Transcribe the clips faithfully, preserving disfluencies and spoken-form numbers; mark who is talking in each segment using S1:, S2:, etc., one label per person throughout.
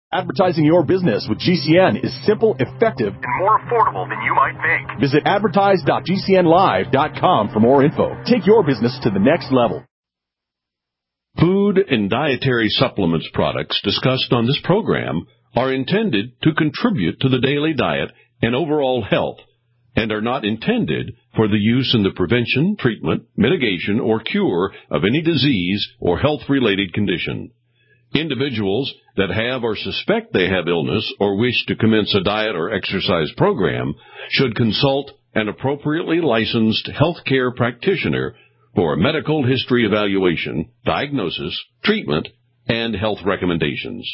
S1: Advertising your business with G C N is simple, effective, and more affordable than you might think. Visit advertise dot g c n live dot com for more info. Take your business to the next level.
S2: Food and dietary supplements products discussed on this program are intended to contribute to the daily diet and overall health, and are not intended for the use in the prevention, treatment, mitigation, or cure of any disease or health-related condition. Individuals that have or suspect they have illness or wish to commence a diet or exercise program should consult an appropriately licensed healthcare practitioner for a medical history evaluation, diagnosis, treatment, and health recommendations.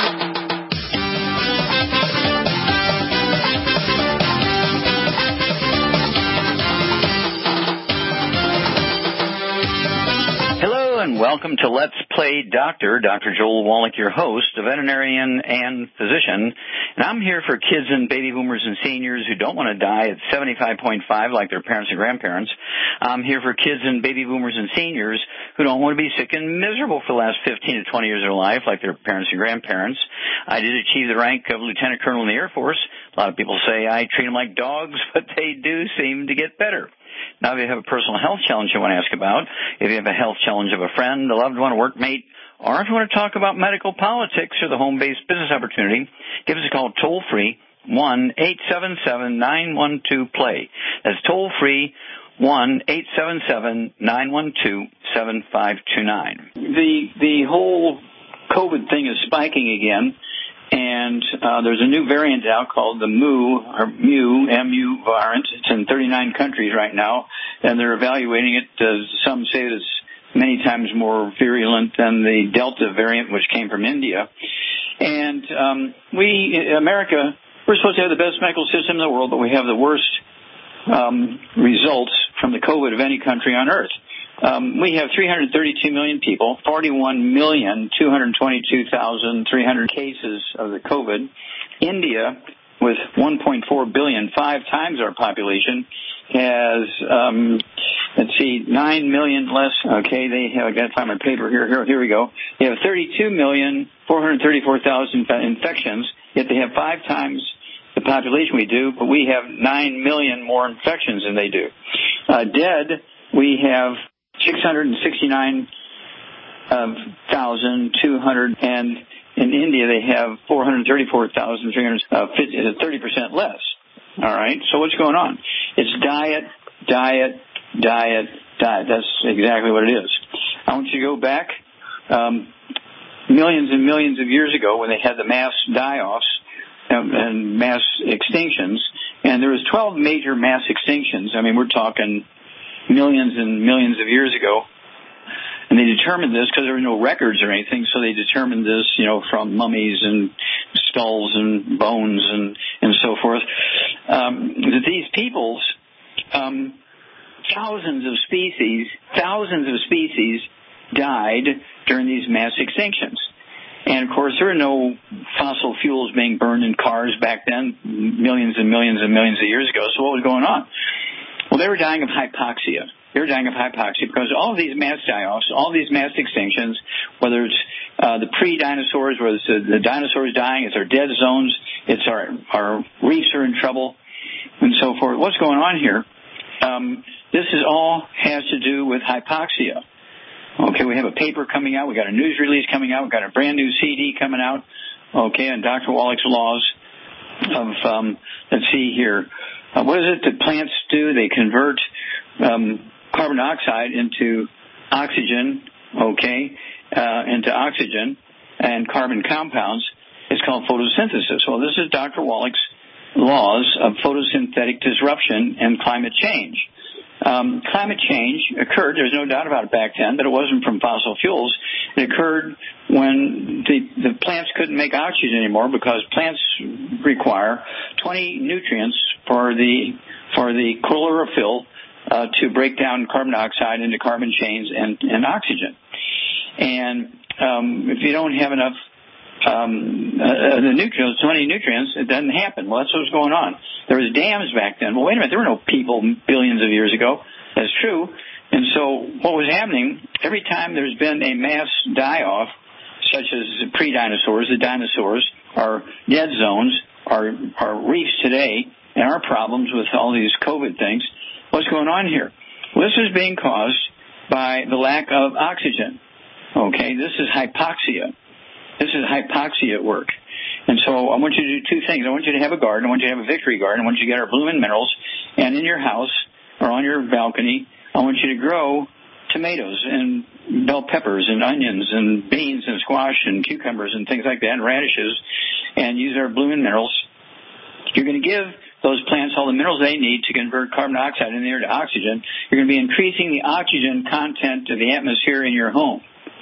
S3: Welcome to Let's Play Doctor. Doctor Joel Wallach, your host, a veterinarian and physician. And I'm here for kids and baby boomers and seniors who don't want to die at seventy-five point five like their parents and grandparents. I'm here for kids and baby boomers and seniors who don't want to be sick and miserable for the last fifteen to twenty years of their life like their parents and grandparents. I did achieve the rank of lieutenant colonel in the Air Force. A lot of people say I treat them like dogs, but they do seem to get better. Now, if you have a personal health challenge you want to ask about, if you have a health challenge of a friend, a loved one, a workmate, or if you want to talk about medical politics or the home-based business opportunity, give us a call toll-free, one eight seven seven nine one two play. That's toll-free, one eight seven seven nine one two seven five two nine. The, the whole COVID thing is spiking again. And uh, there's a new variant out called the Mu, or Mu, M U variant. It's in thirty-nine countries right now, and they're evaluating it. Uh, some say it's many times more virulent than the Delta variant, which came from India. And um, we, America, we're supposed to have the best medical system in the world, but we have the worst um, results from the COVID of any country on earth. Um, we have three hundred thirty-two million people, forty-one million two hundred twenty-two thousand three hundred cases of the COVID. India, with one point four billion, five times our population, has, um, let's see, nine million less. Okay, they have, I got to find my paper here. Here, here we go. They have thirty-two million four hundred thirty-four thousand infections, yet they have five times the population we do, but we have nine million more infections than they do. Uh, dead, we have six hundred sixty-nine thousand two hundred, and in India they have four hundred thirty-four thousand three hundred, uh, thirty percent less. All right, so what's going on? It's diet, diet, diet, diet. That's exactly what it is. I want you to go back um, millions and millions of years ago when they had the mass die-offs and, and mass extinctions, and there was twelve major mass extinctions. I mean, we're talking millions and millions of years ago. And they determined this because there were no records or anything, so they determined this, you know, from mummies and skulls and bones and, and so forth, um, that these peoples, um, thousands of species, thousands of species died during these mass extinctions. And, of course, there were no fossil fuels being burned in cars back then, millions and millions and millions of years ago. So what was going on? Well, they were dying of hypoxia. They were dying of hypoxia because all of these mass die-offs, all of these mass extinctions, whether it's uh, the pre-dinosaurs, whether it's the, the dinosaurs dying, it's our dead zones, it's our, our reefs are in trouble, and so forth. What's going on here? Um, this is all has to do with hypoxia. Okay, we have a paper coming out. We got a news release coming out. We got a brand new C D coming out. Okay, and Doctor Wallach's laws of, um, let's see here. Uh, what is it that plants do? They convert um, carbon dioxide into oxygen, okay, uh, into oxygen and carbon compounds. It's called photosynthesis. Well, this is Doctor Wallach's laws of photosynthetic disruption and climate change. Um, climate change occurred, there's no doubt about it back then, but it wasn't from fossil fuels. It occurred when the, the plants couldn't make oxygen anymore because plants require twenty nutrients for the for the chlorophyll uh, to break down carbon dioxide into carbon chains and, and oxygen. And um, if you don't have enough um, uh, the nutrients, twenty nutrients, it doesn't happen. Well, that's what was going on. There was dams back then. Well, wait a minute. There were no people billions of years ago. That's true. And so what was happening, every time there's been a mass die-off, such as pre-dinosaurs. The dinosaurs are dead zones, are, are reefs today, and our problems with all these COVID things. What's going on here? Well, this is being caused by the lack of oxygen. Okay, this is hypoxia. This is hypoxia at work. And so I want you to do two things. I want you to have a garden. I want you to have a victory garden. I want you to get our Bloomin' Minerals. And in your house or on your balcony, I want you to grow tomatoes and bell peppers and onions and beans and squash and cucumbers and things like that, and radishes, and use our Bloomin' Minerals. You're going to give those plants all the minerals they need to convert carbon dioxide in the air to oxygen. You're going to be increasing the oxygen content of the atmosphere in your home.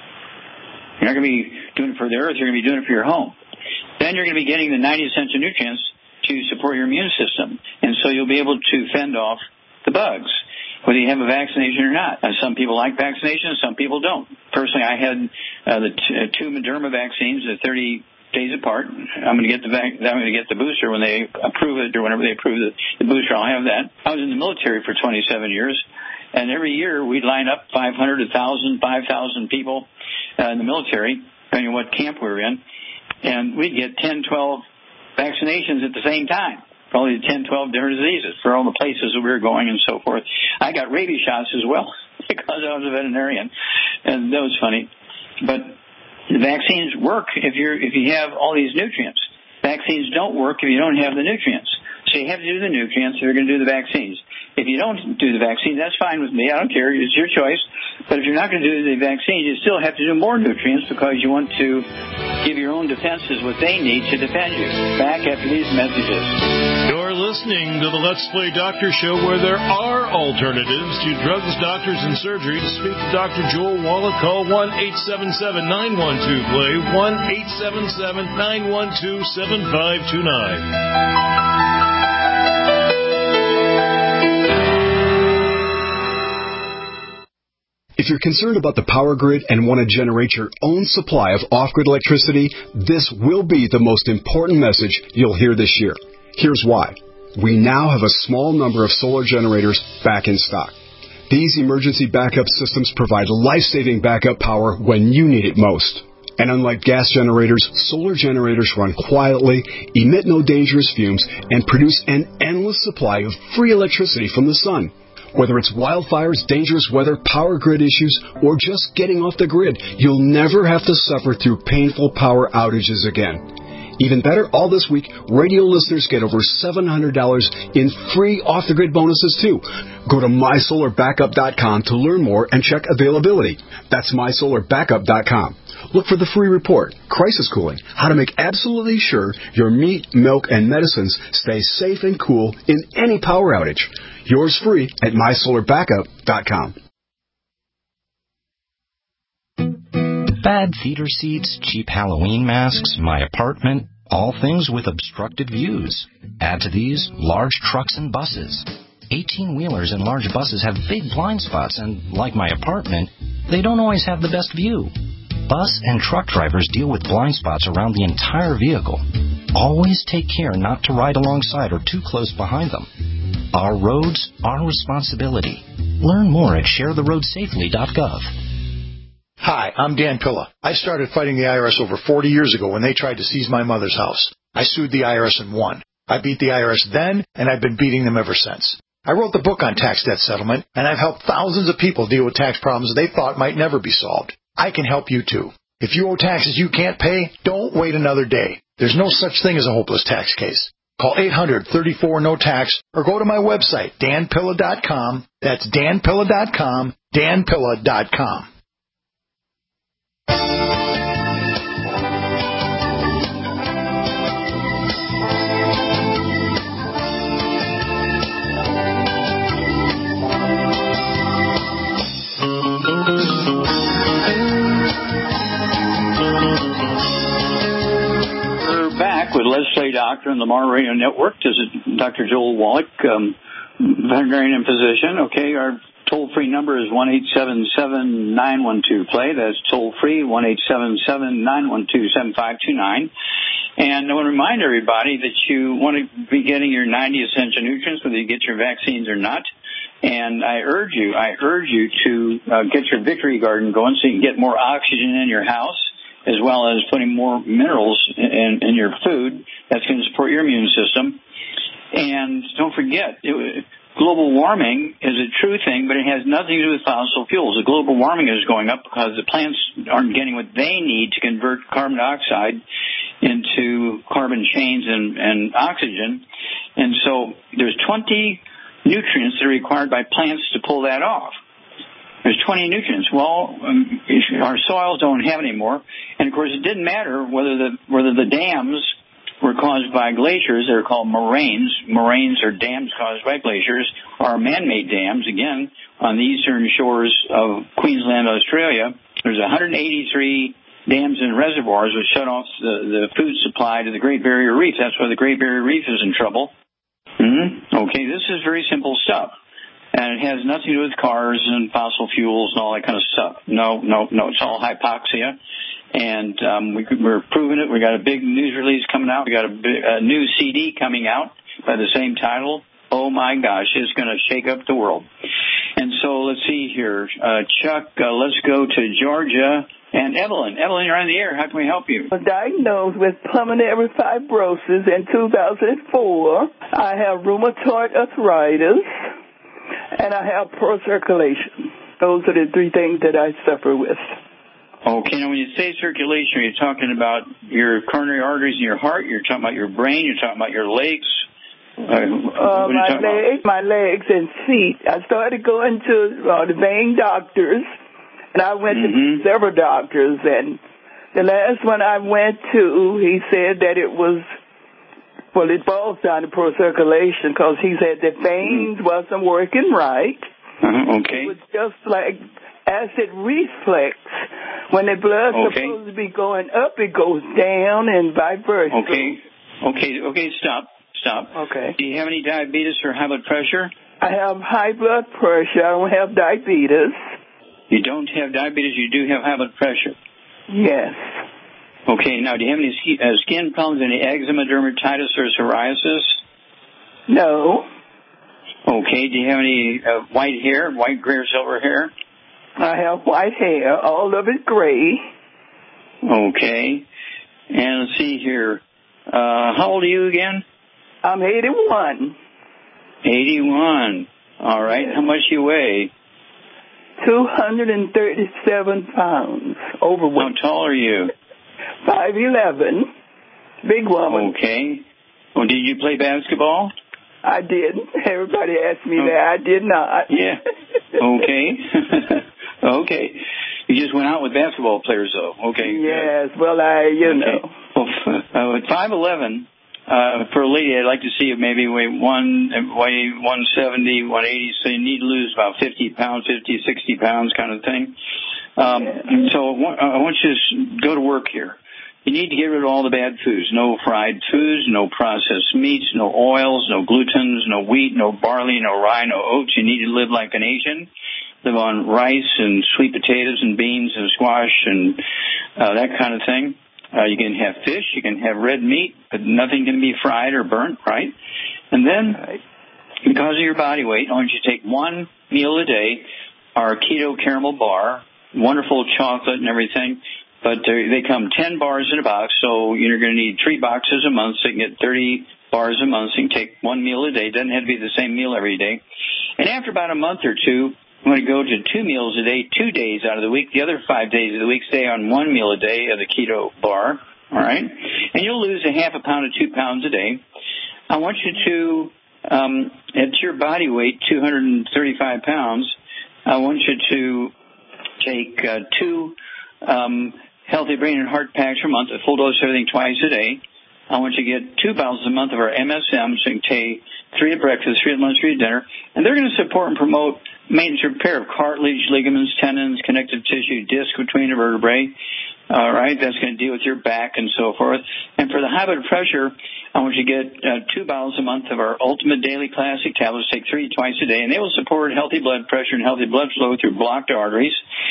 S3: You're not going to be doing it for the earth. You're going to be doing it for your home. Then you're going to be getting the ninety essential nutrients to support your immune system. And so you'll be able to fend off the bugs, whether you have a vaccination or not. Uh, some people like vaccinations, some people don't. Personally, I had uh, the t- uh, two Moderna vaccines at thirty days apart. I'm going to get the vac- I'm going to get the booster when they approve it, or whenever they approve the, the booster. I'll have that. I was in the military for twenty-seven years, and every year we'd line up five hundred, one thousand, five thousand people uh, in the military, depending on what camp we were in, and we'd get ten, twelve vaccinations at the same time. Probably ten, twelve different diseases for all the places that we were going and so forth. I got rabies shots as well because I was a veterinarian, and that was funny. But the vaccines work if you're if you have all these nutrients. Vaccines don't work if you don't have the nutrients. So you have to do the nutrients if you're going to do the vaccines. If you don't do the vaccine, that's fine with me. I don't care. It's your choice. But if you're not going to do the vaccine, you still have to do more nutrients because you want to give your own defenses what they need to defend you. Back after these messages.
S4: You're listening to the Let's Play Doctor Show, where there are alternatives to drugs, doctors, and surgery. To speak to Doctor Joel Wallach, call one eight seven seven, nine one two, play, one eight seven seven, nine one two, seven five two nine.
S5: If you're concerned about the power grid and want to generate your own supply of off-grid electricity, this will be the most important message you'll hear this year. Here's why. We now have a small number of solar generators back in stock. These emergency backup systems provide life-saving backup power when you need it most. And unlike gas generators, solar generators run quietly, emit no dangerous fumes, and produce an endless supply of free electricity from the sun. Whether it's wildfires, dangerous weather, power grid issues, or just getting off the grid, you'll never have to suffer through painful power outages again. Even better, all this week, radio listeners get over seven hundred dollars in free off-the-grid bonuses, too. Go to my solar backup dot com to learn more and check availability. That's my solar backup dot com. Look for the free report, Crisis Cooling, how to make absolutely sure your meat, milk, and medicines stay safe and cool in any power outage. Yours free at my solar backup dot com.
S6: Bad theater seats, cheap Halloween masks, my apartment, all things with obstructed views. Add to these, large trucks and buses. eighteen-wheelers and large buses have big blind spots, and like my apartment, they don't always have the best view. Bus and truck drivers deal with blind spots around the entire vehicle. Always take care not to ride alongside or too close behind them. Our roads, our responsibility. Learn more at share the road safely dot gov.
S7: Hi, I'm Dan Pilla. I started fighting the I R S over forty years ago when they tried to seize my mother's house. I sued the I R S and won. I beat the I R S then, and I've been beating them ever since. I wrote the book on tax debt settlement, and I've helped thousands of people deal with tax problems they thought might never be solved. I can help you, too. If you owe taxes you can't pay, don't wait another day. There's no such thing as a hopeless tax case. Call eight hundred, thirty-four, no tax or go to my website, dan pilla dot com. That's dan pilla dot com, dan pilla dot com.
S3: With Let's Play Doctor and the Mar Radio Network. This is Doctor Joel Wallach, um, veterinarian and physician. Okay, our toll-free number is one eight seven seven, nine one two, play. That's toll-free, one eight seven seven, nine one two, seven five two nine. And I want to remind everybody that you want to be getting your ninety essential nutrients, whether you get your vaccines or not. And I urge you, I urge you to uh, get your Victory Garden going so you can get more oxygen in your house. as well as putting more minerals in, in your food. That's going to support your immune system. And don't forget, it, global warming is a true thing, but it has nothing to do with fossil fuels. The global warming is going up because the plants aren't getting what they need to convert carbon dioxide into carbon chains and, and oxygen. And so there's twenty nutrients that are required by plants to pull that off. There's twenty nutrients. Well, um, our soils don't have any more. And, of course, it didn't matter whether the whether the dams were caused by glaciers. They're called moraines. Moraines are dams caused by glaciers, or man-made dams. Again, on the eastern shores of Queensland, Australia, there's one hundred eighty-three dams and reservoirs which shut off the, the food supply to the Great Barrier Reef. That's why the Great Barrier Reef is in trouble. Mm-hmm. Okay, this is very simple stuff. And it has nothing to do with cars and fossil fuels and all that kind of stuff. No, no, no. It's all hypoxia. And um, we, we're proving it. We got a big news release coming out. We got a, big, a new C D coming out by the same title. Oh, my gosh, it's going to shake up the world. And so let's see here. Uh, Chuck, uh, let's go to Georgia. And Evelyn. Evelyn, you're on the air. How can we help you?
S8: I was diagnosed with pulmonary fibrosis in two thousand four. I have rheumatoid arthritis. And I have poor circulation. Those are the three things that I suffer with.
S3: Okay, now when you say circulation, are you talking about your coronary arteries in your heart? You're talking about your brain? You're talking about your legs? Uh,
S8: uh, my legs, my legs and feet. I started going to uh, the vein doctors, and I went mm-hmm. to several doctors. And the last one I went to, he said that it was, well, it boils down to poor circulation because he said the veins mm-hmm. wasn't working right.
S3: Uh-huh, okay.
S8: It was just like acid reflux. When the blood's
S3: okay.
S8: supposed to be going up, it goes down and vice versa.
S3: Okay. Okay. Okay. Stop. Stop.
S8: Okay.
S3: Do you have any diabetes or high blood pressure?
S8: I have high blood pressure. I don't have diabetes.
S3: You don't have diabetes. You do have high blood pressure.
S8: Yes.
S3: Okay. Now, do you have any uh, skin problems, any eczema, dermatitis, or psoriasis?
S8: No.
S3: Okay. Do you have any uh, white hair, white, gray, or silver hair?
S8: I have white hair, all of it gray.
S3: Okay. And let's see here. Uh, how old are you again?
S8: I'm eighty-one.
S3: eighty-one. All right. How much do you weigh?
S8: two hundred thirty-seven pounds. Overweight.
S3: How tall are you?
S8: five eleven. Big woman.
S3: Okay. Well, did you play basketball?
S8: I didn't. Everybody asked me oh. that. I did not.
S3: Yeah. Okay. Okay. You just went out with basketball players, though. Okay.
S8: Yes. Good. Well, I, you okay. know.
S3: Well, uh, at five eleven, uh, for a lady, I'd like to see you maybe weigh one, weigh one seventy, one eighty, so you need to lose about fifty pounds, fifty, sixty pounds kind of thing. Um, yeah. So I want you to go to work here. You need to get rid of all the bad foods. No fried foods, no processed meats, no oils, no glutens, no wheat, no barley, no rye, no oats. You need to live like an Asian. Live on rice and sweet potatoes and beans and squash and uh, that kind of thing. Uh, you can have fish. You can have red meat, but nothing can be fried or burnt, right? And then, because of your body weight, I want you to take one meal a day, our keto caramel bar, wonderful chocolate and everything, but they come ten bars in a box, so you're going to need three boxes a month, so you can get thirty bars a month, so you can take one meal a day. It doesn't have to be the same meal every day. And after about a month or two, I'm going to go to two meals a day, two days out of the week. The other five days of the week, stay on one meal a day of the keto bar, all right? And you'll lose a half a pound to two pounds a day. I want you to, um, at your body weight, two hundred thirty-five pounds, I want you to take uh, two um, healthy brain and heart packs per month, a full dose of everything twice a day. I want you to get two bottles a month of our M S M, so you can take three at breakfast, three at lunch, three at dinner. And they're going to support and promote maintenance and repair of cartilage, ligaments, tendons, connective tissue, disc between the vertebrae. All right, that's going to deal with your back and so forth. And for the high blood pressure, I want you to get uh, two bottles a month of our Ultimate Daily Classic tablets. Take three twice a day, and they will support healthy blood pressure and healthy blood flow through blocked arteries.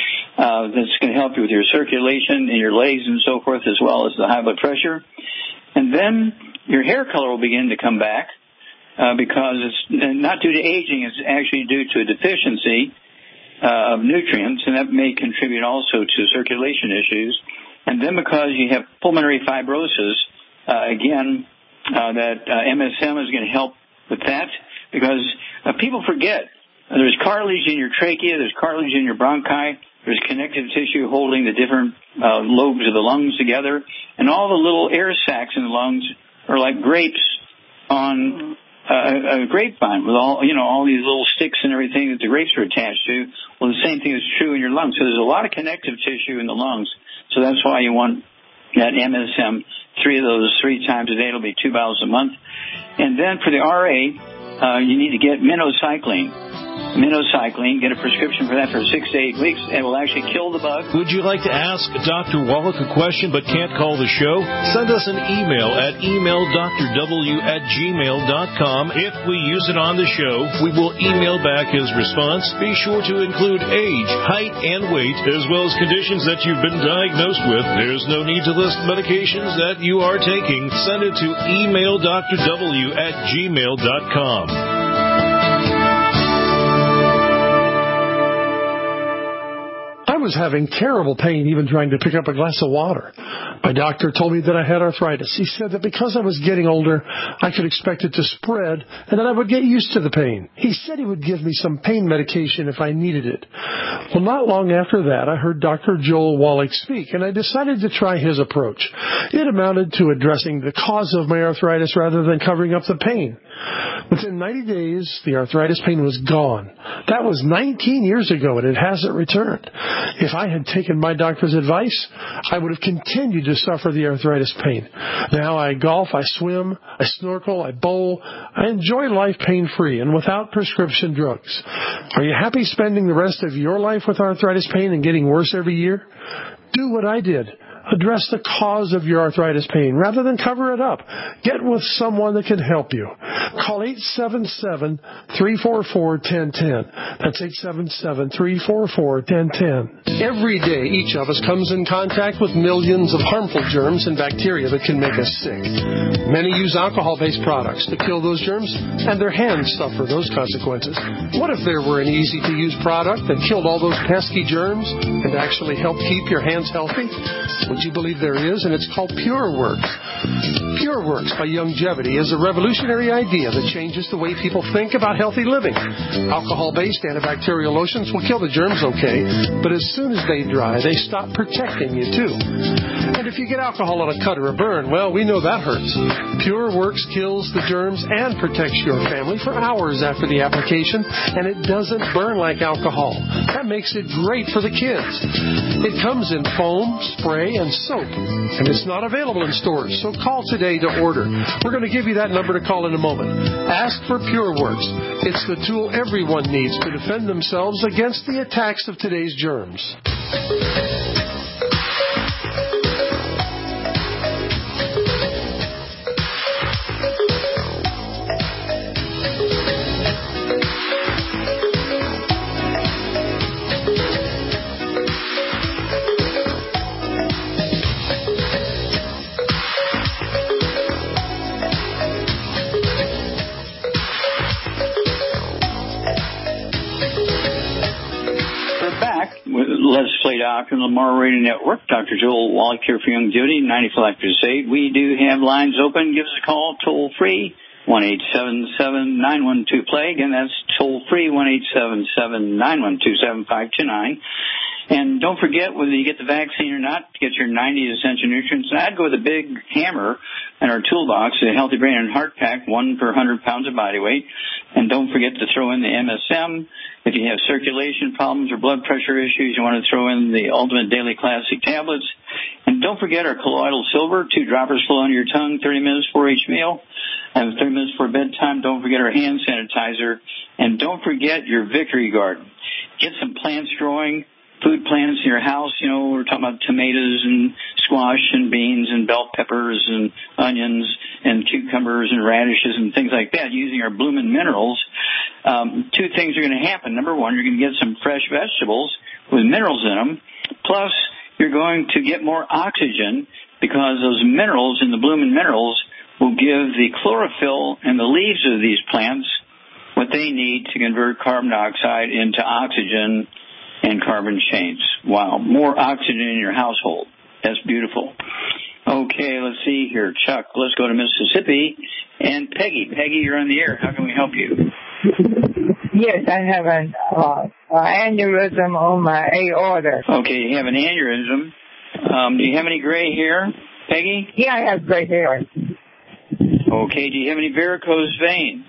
S3: Uh, that's going to help you with your circulation in your legs and so forth, as well as the high blood pressure. And then your hair color will begin to come back uh, because it's not due to aging. It's actually due to a deficiency uh, of nutrients, and that may contribute also to circulation issues. And then because you have pulmonary fibrosis, uh, again, uh, that uh, M S M is going to help with that, because uh, people forget uh, there's cartilage in your trachea, there's cartilage in your bronchi, there's connective tissue holding the different uh, lobes of the lungs together, and all the little air sacs in the lungs are like grapes on uh, a grapevine with all, you know, all these little sticks and everything that the grapes are attached to. Well, the same thing is true in your lungs. So there's a lot of connective tissue in the lungs. So that's why you want that M S M, three of those three times a day. It'll be two bottles a month. And then for the R A, uh, you need to get minocycline. Minocycline, get a prescription for that for six to eight weeks. It will actually kill the bug.
S4: Would you like to ask Doctor Wallach a question but can't call the show? Send us an email at email d r w at gmail dot com. If we use it on the show, we will email back his response. Be sure to include age, height, and weight, as well as conditions that you've been diagnosed with. There's no need to list medications that you are taking. Send it to email d r w at gmail dot com.
S9: I was having terrible pain even trying to pick up a glass of water. My doctor told me that I had arthritis. He said that because I was getting older, I could expect it to spread and that I would get used to the pain. He said he would give me some pain medication if I needed it. Well, not long after that, I heard Doctor Joel Wallach speak, and I decided to try his approach. It amounted to addressing the cause of my arthritis rather than covering up the pain. Within ninety days, the arthritis pain was gone. That was nineteen years ago, and it hasn't returned. If I had taken my doctor's advice, I would have continued to suffer the arthritis pain. Now I golf, I swim, I snorkel, I bowl. I enjoy life pain-free and without prescription drugs. Are you happy spending the rest of your life with arthritis pain and getting worse every year? Do what I did. Address the cause of your arthritis pain rather than cover it up. Get with someone that can help you. Call eight seven seven, three four four, one zero one zero. That's eight seven seven, three four four, one zero one zero. Every day, each of us comes in contact with millions of harmful germs and bacteria that can make us sick. Many use alcohol-based products to kill those germs, and their hands suffer those consequences. What if there were an easy-to-use product that killed all those pesky germs and actually helped keep your hands healthy? Would you believe there is? And it's called PureWorks. PureWorks by Youngevity is a revolutionary idea that changes the way people think about healthy living. Alcohol-based antibacterial lotions will kill the germs okay, but as soon as they dry, they stop protecting you too. And if you get alcohol on a cut or a burn, well, we know that hurts. PureWorks kills the germs and protects your family for hours after the application, and it doesn't burn like alcohol. That makes it great for the kids. It comes in foam, spray, and soap, and it's not available in stores, so call today to order. We're going to give you that number to call in a moment. Ask for PureWorks. It's the tool everyone needs to defend themselves against the attacks of today's germs.
S3: Let's Play Doctor on the Lamar Radio Network. Doctor Joel Wallach here for Youngevity, ninety-five Life Crusade. We do have lines open. Give us a call, toll free, one eight seven seven, nine one two, play. Again, that's toll free, one eight seven seven, nine one two, seven five two nine. And don't forget, whether you get the vaccine or not, to get your ninety essential nutrients. And I'd go with a big hammer in our toolbox, a Healthy Brain and Heart Pack, one per one hundred pounds of body weight. And don't forget to throw in the M S M. If you have circulation problems or blood pressure issues, you want to throw in the Ultimate Daily Classic tablets. And don't forget our colloidal silver, two droppers flow under your tongue, thirty minutes before each meal, and thirty minutes before bedtime. Don't forget our hand sanitizer. And don't forget your Victory Garden. Get some plants growing, food plants in your house. You know, we're talking about tomatoes and squash and beans and bell peppers and onions and cucumbers and radishes and things like that using our Bloomin' Minerals. Um, two things are going to happen. Number one, you're going to get some fresh vegetables with minerals in them. Plus, you're going to get more oxygen because those minerals in the Bloomin' Minerals will give the chlorophyll and the leaves of these plants what they need to convert carbon dioxide into oxygen and carbon chains. Wow, more oxygen in your household. That's beautiful. Okay, let's see here. Chuck, let's go to Mississippi. And Peggy. Peggy, you're on the air. How can we help you?
S10: Yes, I have an uh, aneurysm on my aorta.
S3: Okay, you have an aneurysm. Um, do you have any gray hair, Peggy?
S10: Yeah, I have gray hair.
S3: Okay, do you have any varicose veins?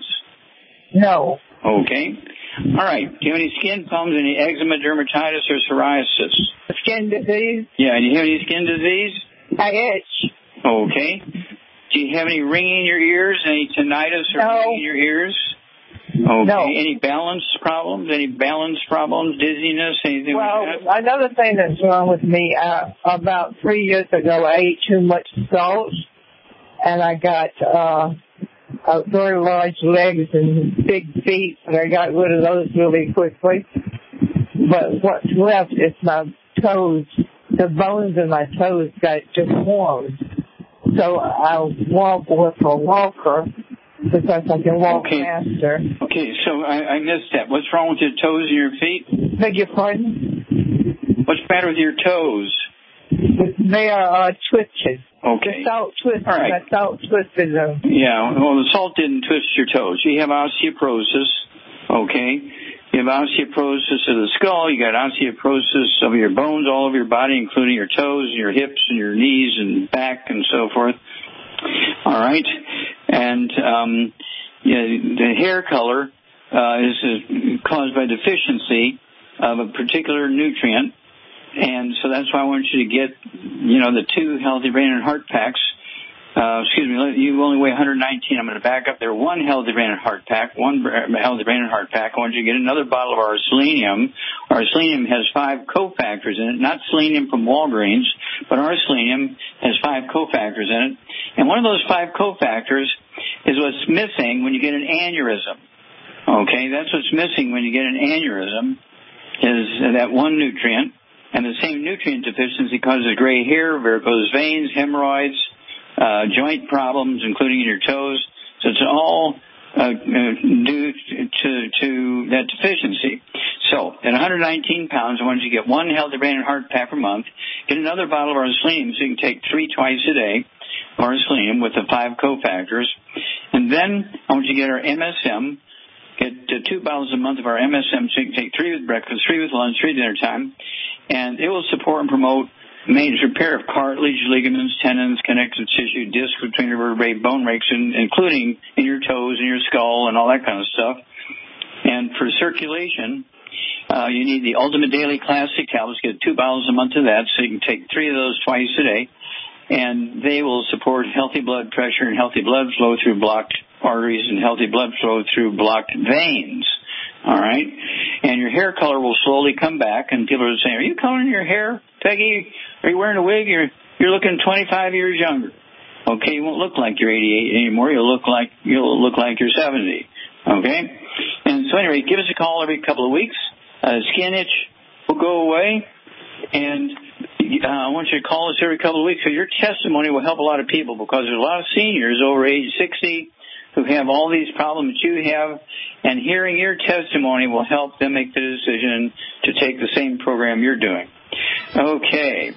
S10: No.
S3: Okay. All right. Do you have any skin problems, any eczema, dermatitis, or psoriasis?
S10: Skin disease?
S3: Yeah, do you have any skin disease?
S10: I itch.
S3: Okay. Do you have any ringing in your ears, any tinnitus or
S10: no.
S3: ringing in your ears? Okay.
S10: No.
S3: Any balance problems, any balance problems, dizziness, anything
S10: well,
S3: like that?
S10: Another thing that's wrong with me, uh, about three years ago, I ate too much salt, and I got uh, uh, very large legs and big feet, and I got rid of those really quickly. But what's left is my toes. The bones in my toes got deformed. So I walk with a walker because I can walk
S3: okay.
S10: faster.
S3: Okay, so I, I missed that. What's wrong with your toes and your feet?
S10: Beg your pardon?
S3: What's the matter with your toes?
S10: They are uh, twitches.
S3: Okay.
S10: The salt twisted.
S3: All right.
S10: The salt twisted them.
S3: Yeah, well, the salt didn't twist your toes. You have osteoporosis, okay? You have osteoporosis of the skull. You got osteoporosis of your bones all over your body, including your toes and your hips and your knees and back and so forth. All right. And um, yeah, the hair color uh, is uh, caused by deficiency of a particular nutrient. And so that's why I want you to get, you know, the two Healthy Brain and Heart packs. Uh, excuse me, you only weigh one hundred nineteen. I'm going to back up there. One Healthy Brain and Heart pack, one Healthy Brain and Heart pack. I want you to get another bottle of our selenium. Our selenium has five cofactors in it, not selenium from Walgreens, but our selenium has five cofactors in it. And one of those five cofactors is what's missing when you get an aneurysm. Okay, that's what's missing when you get an aneurysm is that one nutrient. And the same nutrient deficiency causes gray hair, varicose veins, hemorrhoids, uh, joint problems, including in your toes. So it's all uh, due to, to that deficiency. So at one hundred nineteen pounds, I want you to get one Healthy Brain and Heart pack per month. Get another bottle of our selenium so you can take three twice a day of our selenium with the five cofactors. And then I want you to get our M S M. Get uh, two bottles a month of our M S M so you can take three with breakfast, three with lunch, three dinner time. And it will support and promote maintenance repair of cartilage, ligaments, tendons, connective tissue, discs between your vertebrae, bone breaks, including in your toes and your skull and all that kind of stuff. And for circulation, uh, you need the Ultimate Daily Classic tablets. Get two bottles a month of that so you can take three of those twice a day. And they will support healthy blood pressure and healthy blood flow through blocked arteries and healthy blood flow through blocked veins. All right? And your hair color will slowly come back. And people are saying, are you coloring your hair, Peggy? Are you wearing a wig? You're, you're looking twenty-five years younger. Okay, you won't look like you're eighty-eight anymore. You'll look like, you'll look like you're seventy. Okay? And so anyway, give us a call every couple of weeks. Uh, skin itch will go away. And uh, I want you to call us every couple of weeks because your testimony will help a lot of people because there's a lot of seniors over age sixty who have all these problems you have, and hearing your testimony will help them make the decision to take the same program you're doing. Okay.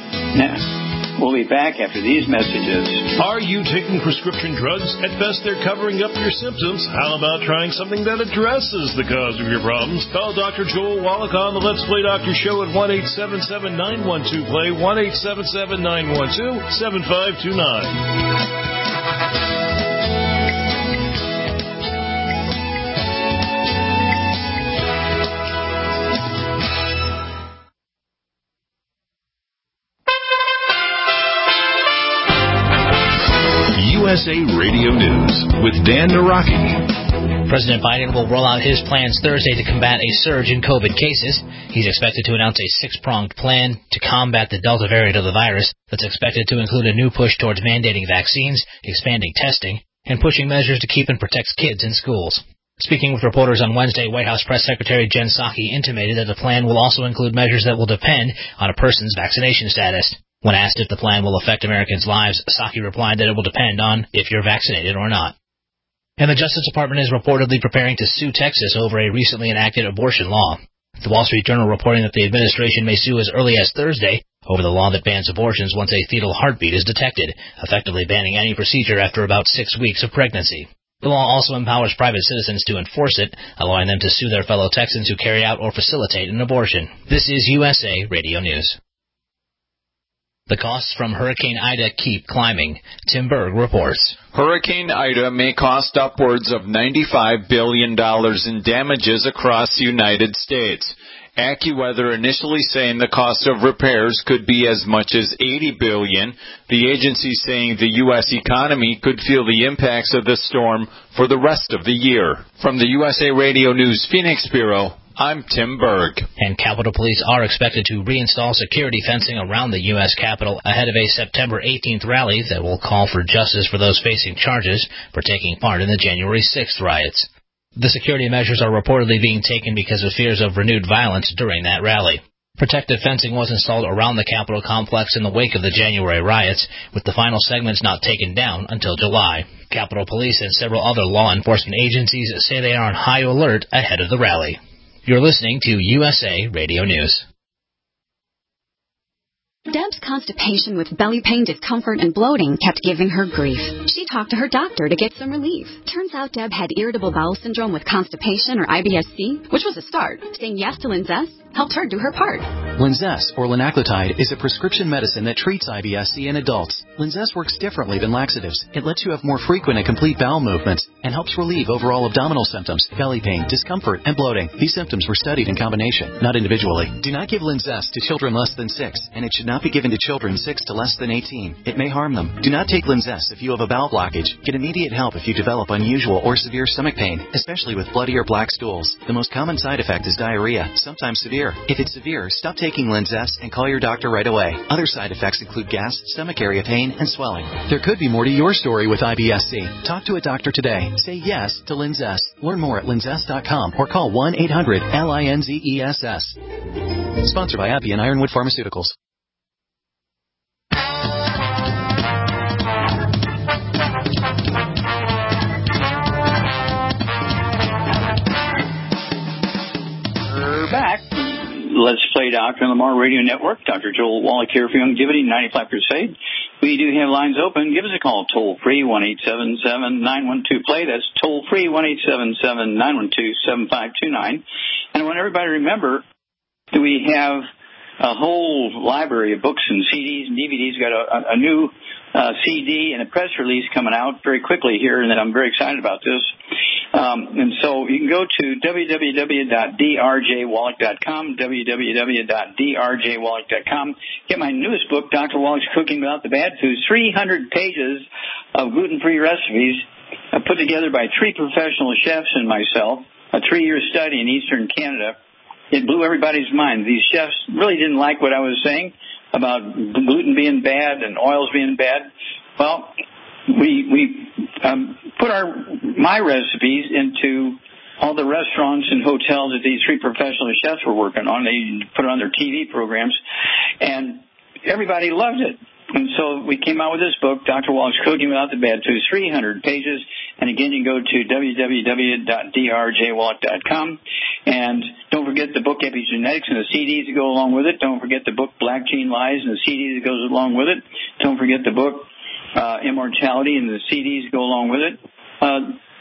S3: Now, we'll be back after these messages.
S4: Are you taking prescription drugs? At best, they're covering up your symptoms. How about trying something that addresses the cause of your problems? Call Doctor Joel Wallach on the Let's Play Doctor Show at one eight seven seven, nine one two, play, one eight seven seven, nine one two, seven five two nine.
S1: U S A Radio News with Dan Naraki.
S11: President Biden will roll out his plans Thursday to combat a surge in COVID cases. He's expected to announce a six-pronged plan to combat the Delta variant of the virus that's expected to include a new push towards mandating vaccines, expanding testing, and pushing measures to keep and protect kids in schools. Speaking with reporters on Wednesday, White House Press Secretary Jen Psaki intimated that the plan will also include measures that will depend on a person's vaccination status. When asked if the plan will affect Americans' lives, Psaki replied that it will depend on if you're vaccinated or not. And the Justice Department is reportedly preparing to sue Texas over a recently enacted abortion law. The Wall Street Journal reporting that the administration may sue as early as Thursday over the law that bans abortions once a fetal heartbeat is detected, effectively banning any procedure after about six weeks of pregnancy. The law also empowers private citizens to enforce it, allowing them to sue their fellow Texans who carry out or facilitate an abortion. This is U S A Radio News. The costs from Hurricane Ida keep climbing. Tim Berg reports.
S12: Hurricane Ida may cost upwards of ninety-five billion dollars in damages across the United States. AccuWeather initially saying the cost of repairs could be as much as eighty billion dollars. The agency saying the U S economy could feel the impacts of the storm for the rest of the year. From the U S A Radio News Phoenix Bureau, I'm Tim Berg.
S11: And Capitol Police are expected to reinstall security fencing around the U S Capitol ahead of a September eighteenth rally that will call for justice for those facing charges for taking part in the January sixth riots. The security measures are reportedly being taken because of fears of renewed violence during that rally. Protective fencing was installed around the Capitol complex in the wake of the January riots, with the final segments not taken down until July. Capitol Police and several other law enforcement agencies say they are on high alert ahead of the rally. You're listening to U S A Radio News.
S13: Deb's constipation with belly pain, discomfort, and bloating kept giving her grief. She talked to her doctor to get some relief. Turns out Deb had irritable bowel syndrome with constipation, or I B S C, which was a start. Saying yes to Linzess helped her do her part.
S14: Linzess, or linaclotide, is a prescription medicine that treats I B S C in adults. Linzess works differently than laxatives. It lets you have more frequent and complete bowel movements and helps relieve overall abdominal symptoms, belly pain, discomfort, and bloating. These symptoms were studied in combination, not individually. Do not give Linzess to children less than six, and it should not be given to children six to less than eighteen. It may harm them. Do not take Linzess if you have a bowel blockage. Get immediate help if you develop unusual or severe stomach pain, especially with bloody or black stools. The most common side effect is diarrhea, sometimes severe. If it's severe, stop taking Linzess and call your doctor right away. Other side effects include gas, stomach area pain, and swelling. There could be more to your story with I B S C. Talk to a doctor today. Say yes to Linzess. Learn more at linzess dot com or call one eight hundred L I N Z E S S. Sponsored by AbbVie and Ironwood Pharmaceuticals.
S3: Back. Let's Play Doctor on the More Radio Network. Doctor Joel Wallach here for Youngevity ninety-five Crusade. We do have lines open. Give us a call, toll free, one eight seven seven, nine one two, play. That's toll free, one eight seven seven, nine one two, seven five two nine. And I want everybody to remember that we have a whole library of books and C Ds and D V Ds. We've got a, a new uh, C D and a press release coming out very quickly here, and that I'm very excited about this. Um, and so you can go to w w w dot d r j wallach dot com, w w w dot d r j wallach dot com. Get my newest book, Doctor Wallach's Cooking Without the Bad Foods, three hundred pages of gluten-free recipes uh, put together by three professional chefs and myself, a three-year study in Eastern Canada. It blew everybody's mind. These chefs really didn't like what I was saying about gluten being bad and oils being bad. Well, we we um, put our my recipes into all the restaurants and hotels that these three professional chefs were working on. They put it on their T V programs, and everybody loved it. And so we came out with this book, Doctor Wallach's Cooking Without the Bad Foods, three hundred pages. And again, you can go to w w w dot d r j wallach dot com. And don't forget the book Epigenetics and the C Ds that go along with it. Don't forget the book Black Gene Lies and the C D that goes along with it. Don't forget the book uh, Immortality and the C Ds that go along with it. Uh,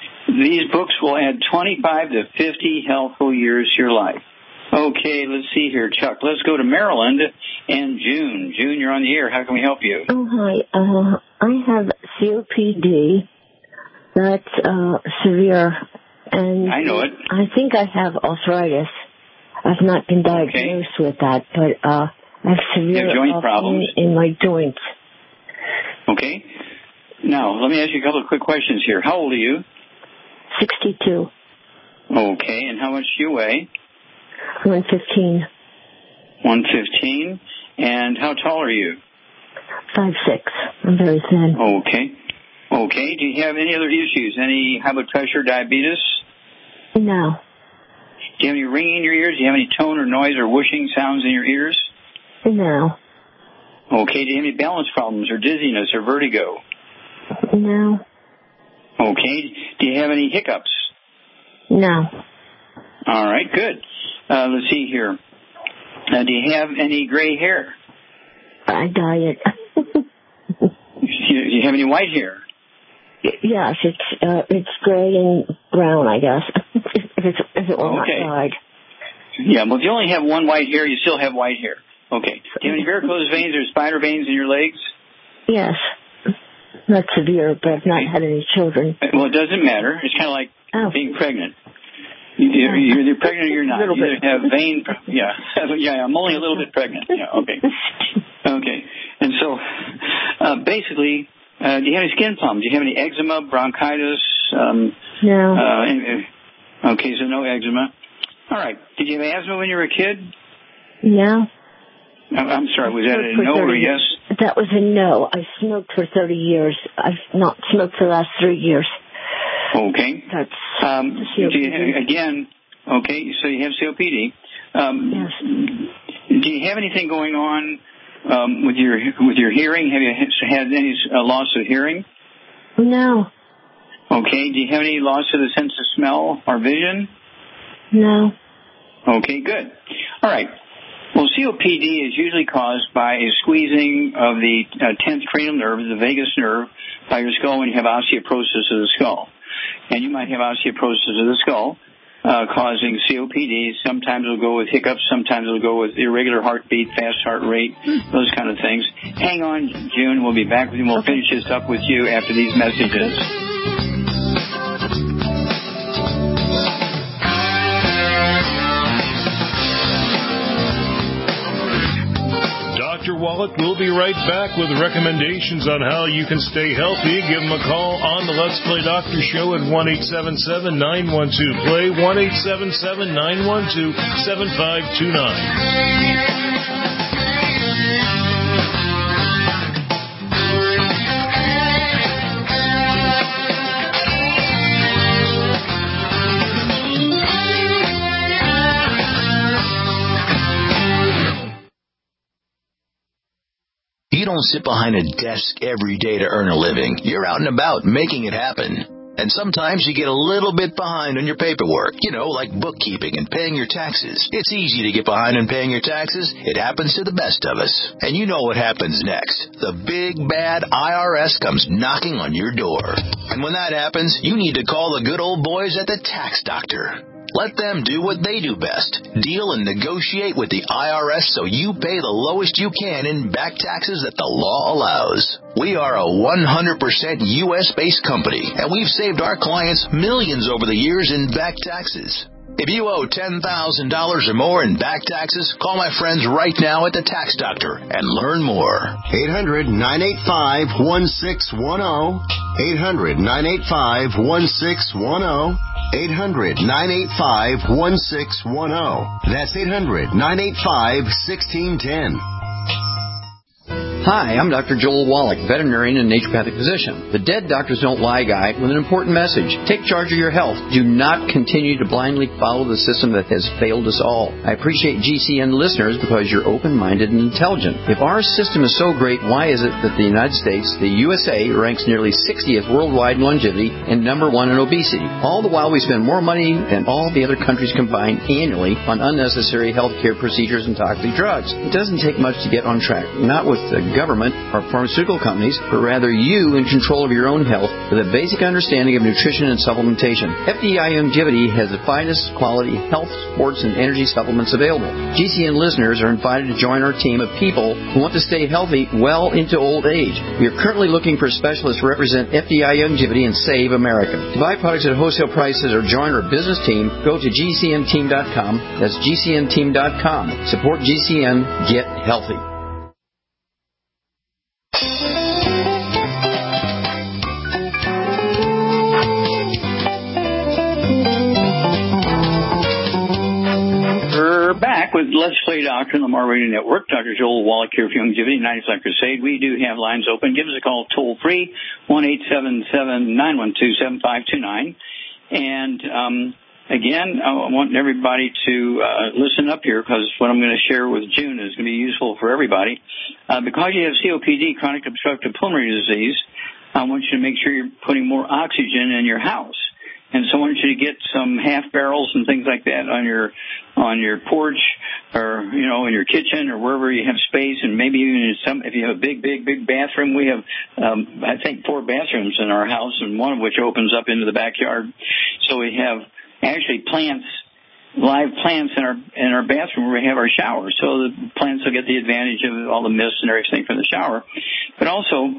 S3: these books will add twenty-five to fifty healthful years to your life. Okay, let's see here, Chuck. Let's go to Maryland and June. June, you're on the air. How can we help you?
S15: Oh, hi. Uh, I have C O P D. That's uh, severe. And
S3: I know it.
S15: I think I have arthritis. I've not been diagnosed okay. with that, but uh, I have severe
S3: have joint problems
S15: in my joints.
S3: Okay. Now, let me ask you a couple of quick questions here. How old are you?
S15: sixty-two.
S3: Okay, and how much do you weigh?
S15: one fifteen.
S3: one fifteen. And how tall are you?
S15: five six. I'm very thin.
S3: Okay. Okay. Do you have any other issues? Any high blood pressure, diabetes?
S15: No.
S3: Do you have any ringing in your ears? Do you have any tone or noise or whooshing sounds in your ears?
S15: No.
S3: Okay. Do you have any balance problems or dizziness or vertigo?
S15: No.
S3: Okay. Do you have any hiccups?
S15: No.
S3: All right. Good. Uh, let's see here. Uh, do you have any gray hair?
S15: I dye it.
S3: you, you have any white hair?
S15: Yes, it's uh, it's gray and brown, I guess. if it's if it were
S3: Okay.
S15: not dyed.
S3: Yeah, well, if you only have one white hair, you still have white hair. Okay. Do you have any varicose veins or spider veins in your legs?
S15: Yes, not severe, but I've not had any children.
S3: Well, it doesn't matter. It's kind of like
S15: oh.
S3: being pregnant. You're, you're either pregnant or you're not.
S15: A little
S3: You either
S15: bit.
S3: have vein, yeah, yeah. I'm only a little bit pregnant. Yeah, okay, okay. And so, uh, basically, uh, do you have any skin problems? Do you have any eczema, bronchitis? Um,
S15: no.
S3: Uh, and, uh, okay, so no eczema. All right. Did you have asthma when you were a kid?
S15: No.
S3: I'm, I'm sorry. Was that a no or a yes?
S15: That was a no. I smoked for thirty years. I've not smoked for the last three years.
S3: Okay.
S15: That's
S3: um, do you, again. Okay, so you have C O P D. Um,
S15: yes.
S3: Do you have anything going on um, with your with your hearing? Have you had any uh, loss of hearing?
S15: No.
S3: Okay. Do you have any loss of the sense of smell or vision?
S15: No.
S3: Okay. Good. All right. Well, C O P D is usually caused by a squeezing of the uh, tenth cranial nerve, the vagus nerve, by your skull when you have osteoporosis of the skull. And you might have osteoporosis of the skull uh, causing C O P D. Sometimes it'll go with hiccups. Sometimes it'll go with irregular heartbeat, fast heart rate, those kind of things. Hang on, June. We'll be back with you. We'll finish this up with you after these messages.
S4: Doctor Wallach will be right back with recommendations on how you can stay healthy. Give him a call on the Let's Play Doctor Show at one eight seven seven, nine one two, play, one eight seven seven, nine one two, seven five two nine.
S16: You don't sit behind a desk every day to earn a living. You're out and about making it happen. And sometimes you get a little bit behind on your paperwork, you know, like bookkeeping and paying your taxes. It's easy to get behind on paying your taxes. It happens to the best of us. And you know what happens next. The big, bad I R S comes knocking on your door. And when that happens, you need to call the good old boys at the Tax Doctor. Let them do what they do best. Deal and negotiate with the I R S so you pay the lowest you can in back taxes that the law allows. We are a one hundred percent U S-based company, and we've saved our clients millions over the years in back taxes. If you owe ten thousand dollars or more in back taxes, call my friends right now at the Tax Doctor and learn more.
S17: eight hundred, nine eight five, one six one zero. eight hundred, nine eight five, one six one zero. eight hundred, nine eight five, one six one zero. That's eight hundred, nine eight five, one six one zero.
S18: Hi, I'm Doctor Joel Wallach, veterinarian and naturopathic physician. The Dead Doctors Don't Lie guy with an important message. Take charge of your health. Do not continue to blindly follow the system that has failed us all. I appreciate G C N listeners because you're open-minded and intelligent. If our system is so great, why is it that the United States, the U S A, ranks nearly sixtieth worldwide in longevity and number one in obesity? All the while we spend more money than all the other countries combined annually on unnecessary healthcare procedures and toxic drugs. It doesn't take much to get on track. Not with the government or pharmaceutical companies, but rather you in control of your own health with a basic understanding of nutrition and supplementation. F D I Longevity has the finest quality health, sports, and energy supplements available. G C N listeners are invited to join our team of people who want to stay healthy well into old age. We are currently looking for specialists to represent F D I Longevity and Save America. To buy products at wholesale prices or join our business team, go to G C N team dot com. That's G C N team dot com. Support G C N. Get healthy.
S3: We're back with Let's Play Doctor on the Lamar Radio Network. Doctor Joel Wallach here for Longevity, ninety-five Crusade. We do have lines open. Give us a call toll free, one eight seven seven, nine one two, seven five two nine. And um, again, I want everybody to uh, listen up here because what I'm going to share with June is going to be useful for everybody. Uh, because you have C O P D, chronic obstructive pulmonary disease, I want you to make sure you're putting more oxygen in your house. And so I want you to get some half barrels and things like that on your on your porch, or you know, in your kitchen, or wherever you have space, and maybe even in some. If you have a big, big, big bathroom, we have um, I think four bathrooms in our house, and one of which opens up into the backyard. So we have actually plants, live plants in our in our bathroom where we have our shower. So the plants will get the advantage of all the mist and everything from the shower, but also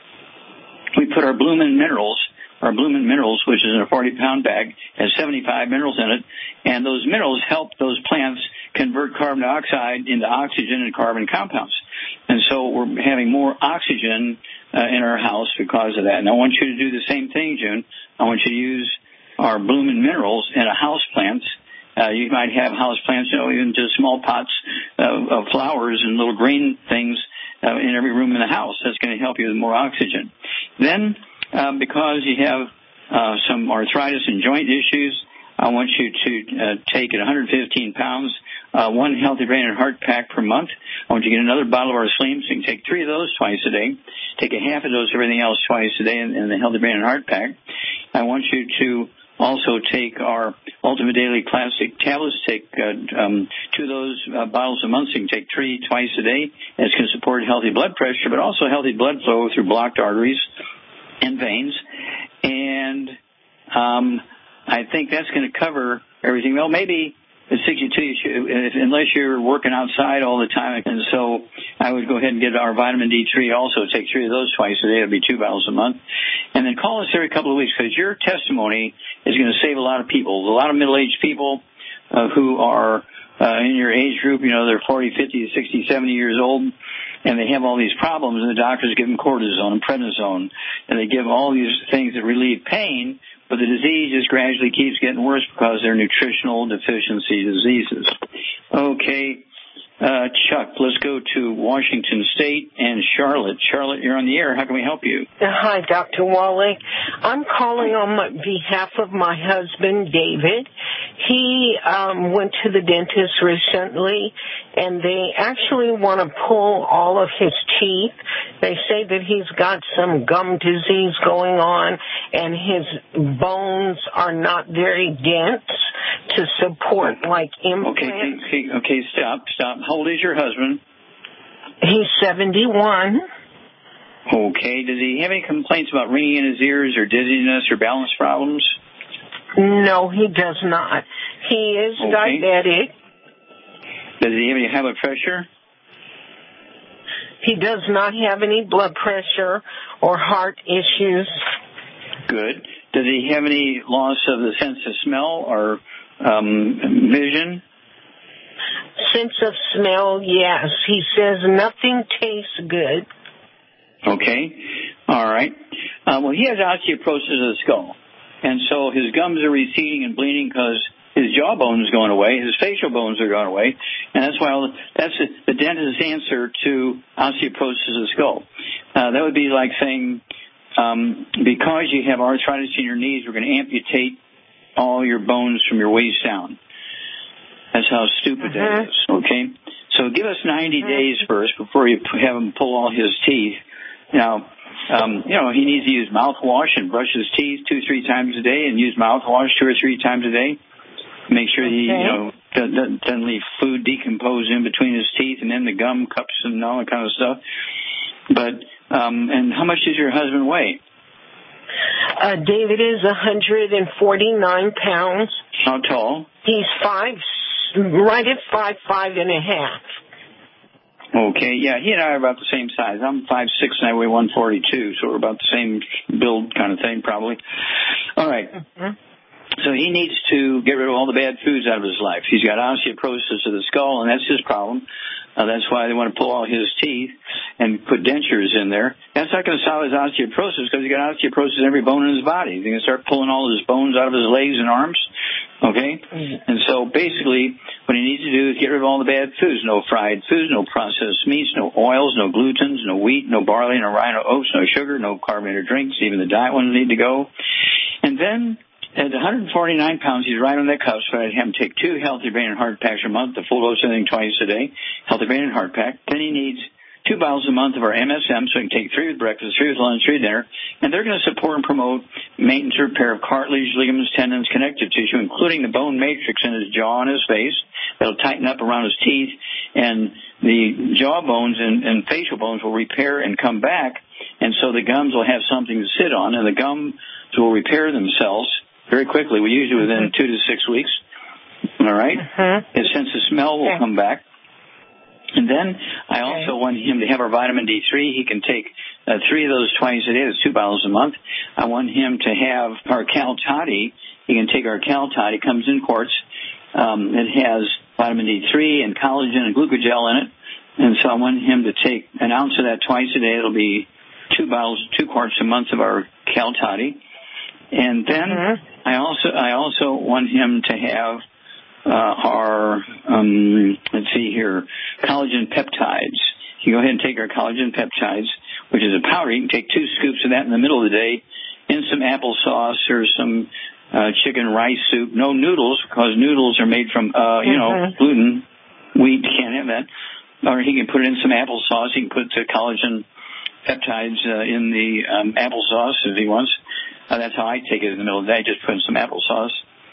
S3: we put our Bloomin' Minerals. Our Bloomin' Minerals, which is in a forty-pound bag, has seventy-five minerals in it, and those minerals help those plants convert carbon dioxide into oxygen and carbon compounds. And so we're having more oxygen uh, in our house because of that. And I want you to do the same thing, June. I want you to use our Bloomin' Minerals in a house plants. Uh, you might have house plants, you know, even just small pots of, of flowers and little green things uh, in every room in the house. That's going to help you with more oxygen. Then, Um, because you have uh, some arthritis and joint issues, I want you to uh, take at one hundred fifteen pounds, uh, one Healthy Brain and Heart Pack per month. I want you to get another bottle of our Slim, so you can take three of those twice a day. Take a half a dose of everything else twice a day in, in the Healthy Brain and Heart Pack. I want you to also take our Ultimate Daily Classic tablets. Take uh, um, two of those uh, bottles a month, so you can take three twice a day. It's going to support healthy blood pressure, but also healthy blood flow through blocked arteries and veins, and um, I think that's going to cover everything. Well, maybe at sixty-two, you should, if, unless you're working outside all the time, and so I would go ahead and get our vitamin D three also. Take three of those twice a day. It'll be two bottles a month. And then call us every couple of weeks, because your testimony is going to save a lot of people. A lot of middle-aged people uh, who are uh, in your age group, you know, they're forty, fifty, sixty, seventy years old, and they have all these problems, and the doctors give them cortisone and prednisone, and they give all these things that relieve pain, but the disease just gradually keeps getting worse because they're nutritional deficiency diseases. Okay, uh, Chuck, let's go to Washington State and Charlotte. Charlotte, you're on the air. How can we help you?
S19: Hi, Doctor Wally. I'm calling on my, behalf of my husband, David. He um, went to the dentist recently, and they actually want to pull all of his teeth. They say that he's got some gum disease going on, and his bones are not very dense to support, like, implants.
S3: Okay, okay, okay, stop, stop. How old is your husband?
S19: He's seventy-one.
S3: Okay, does he have any complaints about ringing in his ears or dizziness or balance problems?
S19: No, he does not. He is
S3: okay.
S19: diabetic.
S3: Does he have any high blood pressure?
S19: He does not have any blood pressure or heart issues.
S3: Good. Does he have any loss of the sense of smell or um, vision?
S19: Sense of smell, yes. He says nothing tastes good.
S3: Okay. All right. Uh, well, he has osteoporosis of the skull. And so his gums are receding and bleeding because his jawbone is going away, his facial bones are going away, and that's why all the, that's the, the dentist's answer to osteoporosis of the skull. Uh, that would be like saying, um, because you have arthritis in your knees, we're going to amputate all your bones from your waist down. That's how stupid uh-huh. that is, okay? So give us ninety uh-huh. days first before you have him pull all his teeth. Now, Um, you know, he needs to use mouthwash and brush his teeth two, three times a day, and use mouthwash two or three times a day. Make sure he,
S19: okay.
S3: you know, doesn't, doesn't leave food decompose in between his teeth and then the gum cups and all that kind of stuff. But, um, and how much does your husband weigh?
S19: Uh, David is one hundred forty-nine pounds.
S3: How tall?
S19: He's five, right at five, five and a half.
S3: Okay, yeah, he and I are about the same size. I'm five six and I weigh one forty-two, so we're about the same build kind of thing probably. All right. Mm-hmm. So he needs to get rid of all the bad foods out of his life. He's got osteoporosis of the skull, and that's his problem. Uh, that's why they want to pull all his teeth and put dentures in there. That's not going to solve his osteoporosis because he's got osteoporosis in every bone in his body. He's going to start pulling all his bones out of his legs and arms. Okay? Mm-hmm. And so basically what he needs to do is get rid of all the bad foods. No fried foods, no processed meats, no oils, no glutens, no wheat, no barley, no rye, no oats, no sugar, no carbonated drinks. Even the diet ones need to go. And then at one hundred forty-nine pounds, he's right on that cusp. So I'd have him take two Healthy Brain and Heart Packs a month, the full dose of everything twice a day, Healthy Brain and Heart Pack. Then he needs two bottles a month of our M S M, so you can take three with breakfast, three with lunch, three with dinner, and they're going to support and promote maintenance and repair of cartilage, ligaments, tendons, connective tissue, including the bone matrix in his jaw and his face. That'll tighten up around his teeth, and the jaw bones and, and facial bones will repair and come back, and so the gums will have something to sit on, and the gums will repair themselves very quickly. We usually within two to six weeks. All right?
S19: Uh-huh.
S3: And since the smell will come back. And then I also want him to have our vitamin D three. He can take uh, three of those twice a day. That's two bottles a month. I want him to have our Cal Toddy. He can take our Cal Toddy. It comes in quarts. Um, it has vitamin D three and collagen and glucogel in it. And so I want him to take an ounce of that twice a day. It'll be two bottles, two quarts a month of our Cal Toddy. And then uh-huh. I also I also want him to have Uh, our, um, let's see here, collagen peptides. You go ahead and take our collagen peptides, which is a powder. You can take two scoops of that in the middle of the day in some applesauce or some uh, chicken rice soup. No noodles, because noodles are made from, uh, you know,
S19: uh-huh.
S3: gluten. Wheat, can't have that. Or he can put it in some applesauce. He can put the collagen peptides uh, in the um, applesauce if he wants. Uh, that's how I take it in the middle of the day. I just put in some applesauce.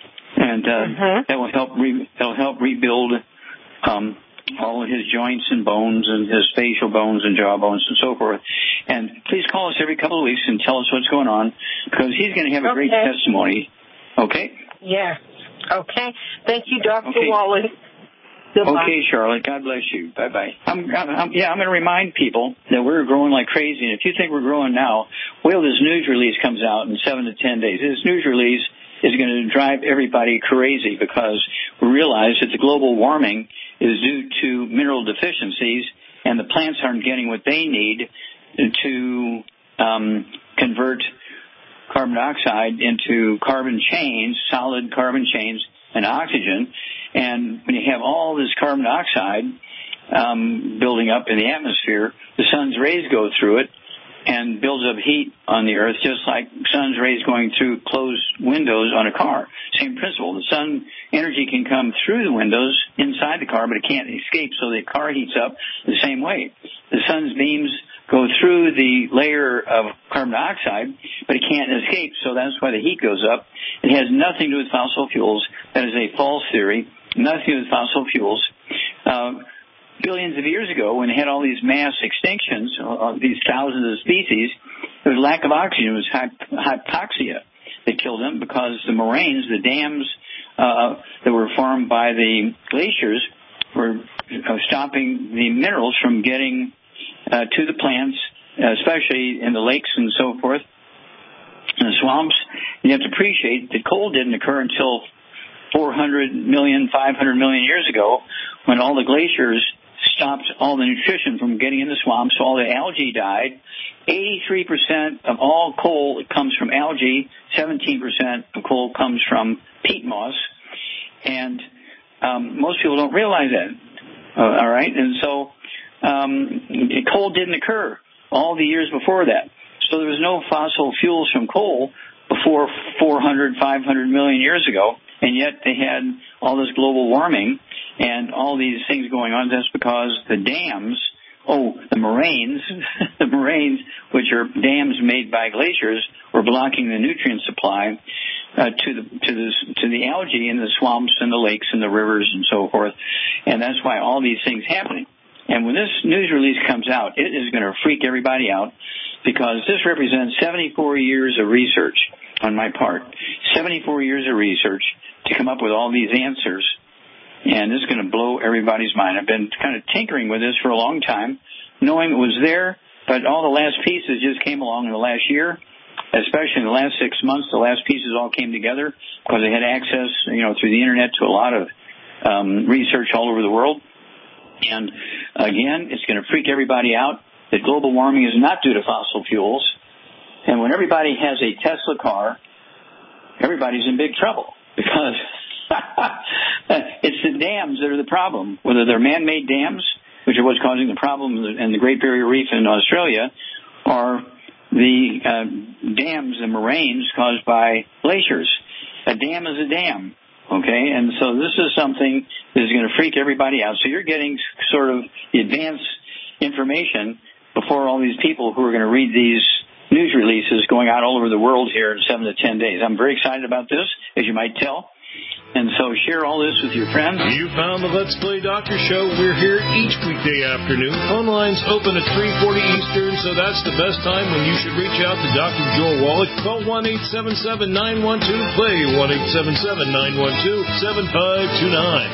S3: And uh, uh-huh. that will help. Re- that'll help rebuild um, all of his joints and bones, and his facial bones and jaw bones, and so forth. And please call us every couple of weeks and tell us what's going on, because he's going to have a
S19: okay.
S3: great testimony. Okay.
S19: Yeah. Okay. Thank you, Doctor
S3: Okay.
S19: Wally. Goodbye.
S3: Okay, Charlotte. God bless you. Bye bye. I'm, I'm, yeah, I'm going to remind people that we're growing like crazy. And if you think we're growing now, wait till this news release comes out in seven to ten days. This news release is going to drive everybody crazy, because we realize that the global warming is due to mineral deficiencies, and the plants aren't getting what they need to um, convert carbon dioxide into carbon chains, solid carbon chains, and oxygen. And when you have all this carbon dioxide um, building up in the atmosphere, the sun's rays go through it and builds up heat on the earth, just like sun's rays going through closed windows on a car. Same principle. The sun energy can come through the windows inside the car, but it can't escape, so the car heats up the same way. The sun's beams go through the layer of carbon dioxide, but it can't escape, so that's why the heat goes up. It has nothing to do with fossil fuels. That is a false theory. Nothing to do with fossil fuels. Uh, Billions of years ago, when they had all these mass extinctions, uh, these thousands of species, there was lack of oxygen. It was hypoxia that killed them, because the moraines, the dams uh, that were formed by the glaciers, were uh, stopping the minerals from getting uh, to the plants, uh, especially in the lakes and so forth, in the swamps. You have to appreciate that cold didn't occur until four hundred million, five hundred million years ago, when all the glaciers stopped all the nutrition from getting in the swamps, so all the algae died. eighty-three percent of all coal comes from algae, seventeen percent of coal comes from peat moss, and um, most people don't realize that, uh, all right? And so um, coal didn't occur all the years before that. So there was no fossil fuels from coal before four hundred, five hundred million years ago, and yet they had all this global warming and all these things going on. That's because the dams, oh, the moraines, the moraines, which are dams made by glaciers, were blocking the nutrient supply uh, to the to the to the algae in the swamps and the lakes and the rivers and so forth. And that's why all these things happening. And when this news release comes out, it is going to freak everybody out, because this represents seventy-four years of research on my part, seventy-four years of research to come up with all these answers. And this is going to blow everybody's mind. I've been kind of tinkering with this for a long time, knowing it was there, but all the last pieces just came along in the last year, especially in the last six months. The last pieces all came together because they had access, you know, through the Internet to a lot of um, research all over the world. And, again, it's going to freak everybody out that global warming is not due to fossil fuels. And when everybody has a Tesla car, everybody's in big trouble, because it's the dams that are the problem, whether they're man-made dams, which are what's causing the problem in the Great Barrier Reef in Australia, or the uh, dams and moraines caused by glaciers. A dam is a dam, okay? And so this is something that is going to freak everybody out. So you're getting sort of the advance information before all these people who are going to read these news releases going out all over the world here in seven to ten days. I'm very excited about this, as you might tell. And so share all this with your friends.
S4: You found the Let's Play Doctor Show. We're here each weekday afternoon. Phone lines open at three forty Eastern, so that's the best time when you should reach out to Doctor Joel Wallach. Call one eight seven seven, nine one two, play, one eight seven seven, nine one two, seven five two nine.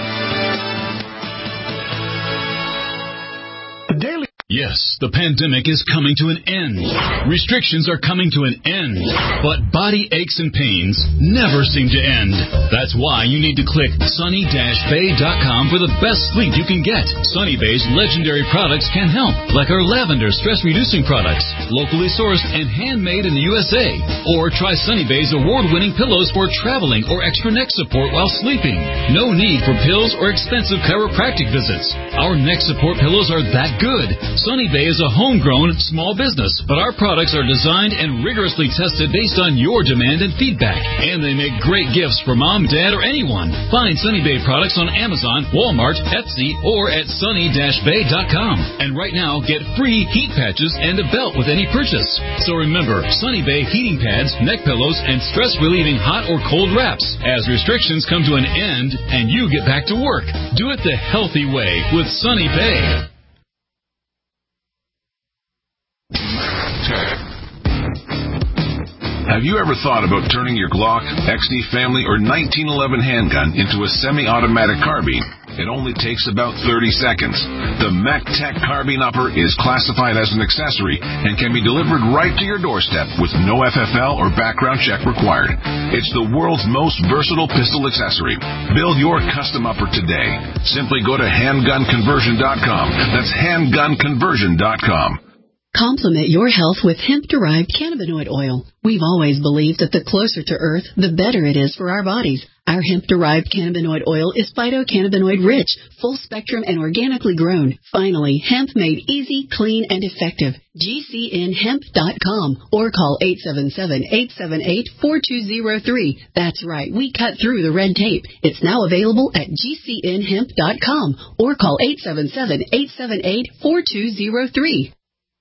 S9: The Daily...
S20: Yes, the pandemic is coming to an end. Restrictions are coming to an end. But body aches and pains never seem to end. That's why you need to click sunny dash bay dot com for the best sleep you can get. Sunny Bay's legendary products can help, like our lavender stress-reducing products, locally sourced and handmade in the U S A. Or try Sunny Bay's award-winning pillows for traveling or extra neck support while sleeping. No need for pills or expensive chiropractic visits. Our neck support pillows are that good. Sunny Bay is a homegrown small business, but our products are designed and rigorously tested based on your demand and feedback. And they make great gifts for mom, dad, or anyone. Find Sunny Bay products on Amazon, Walmart, Etsy, or at sunny dash bay dot com. And right now, get free heat patches and a belt with any purchase. So remember, Sunny Bay heating pads, neck pillows, and stress-relieving hot or cold wraps. As restrictions come to an end and you get back to work, do it the healthy way with Sunny Bay.
S21: Have you ever thought about turning your Glock, X D Family, or nineteen eleven handgun into a semi-automatic carbine? It only takes about thirty seconds. The MacTech Carbine Upper is classified as an accessory and can be delivered right to your doorstep with no F F L or background check required. It's the world's most versatile pistol accessory. Build your custom upper today. Simply go to handgun conversion dot com. That's handgun conversion dot com.
S22: Complement your health with hemp-derived cannabinoid oil. We've always believed that the closer to Earth, the better it is for our bodies. Our hemp-derived cannabinoid oil is phytocannabinoid-rich, full-spectrum, and organically grown. Finally, hemp made easy, clean, and effective. G C N hemp dot com or call eight seven seven, eight seven eight, four two zero three. That's right, we cut through the red tape. It's now available at G C N hemp dot com or call eight seven seven, eight seven eight, four two zero three.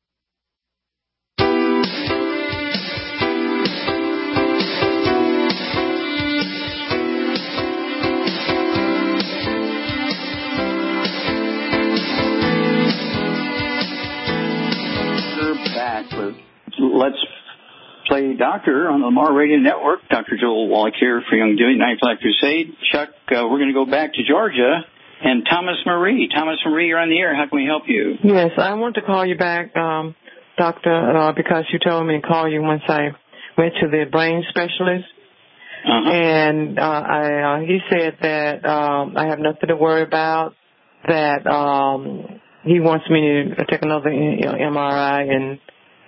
S3: Back with Let's Play Doctor on the Lamar Radio Network. Doctor Joel Wallach here for Young Doing Night Flag Crusade. Chuck, uh, we're going to go back to Georgia and Thomas Marie. Thomas Marie, you're on the air. How can we help you?
S23: Yes, I want to call you back, um, Doctor, uh, because you told me to call you once I went to the brain specialist. Uh-huh. And uh, I, uh, he said that um, I have nothing to worry about, that um, he wants me to take another you know, M R I in